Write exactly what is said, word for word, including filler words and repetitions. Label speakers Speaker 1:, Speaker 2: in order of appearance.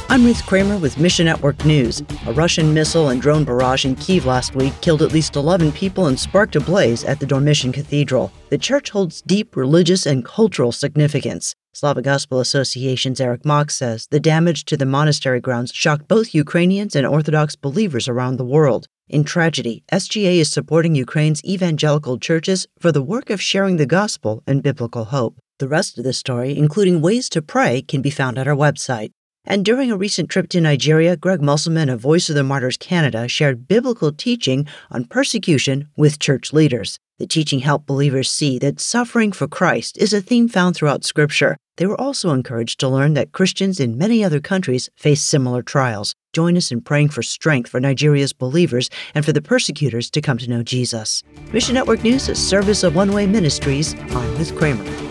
Speaker 1: I'm Ruth Kramer with Mission Network News. A Russian missile and drone barrage in Kyiv last week killed at least eleven people and sparked a blaze at the Dormition Cathedral. The church holds deep religious and cultural significance. Slavic Gospel Association's Eric Mock says the damage to the monastery grounds shocked both Ukrainians and Orthodox believers around the world. In tragedy, S G A is supporting Ukraine's evangelical churches for the work of sharing the gospel and biblical hope. The rest of the story, including ways to pray, can be found at our website. And during a recent trip to Nigeria, Greg Musselman of Voice of the Martyrs Canada shared biblical teaching on persecution with church leaders. The teaching helped believers see that suffering for Christ is a theme found throughout Scripture. They were also encouraged to learn that Christians in many other countries face similar trials. Join us in praying for strength for Nigeria's believers and for the persecutors to come to know Jesus. Mission Network News is a service of One Way Ministries. I'm Ruth Kramer.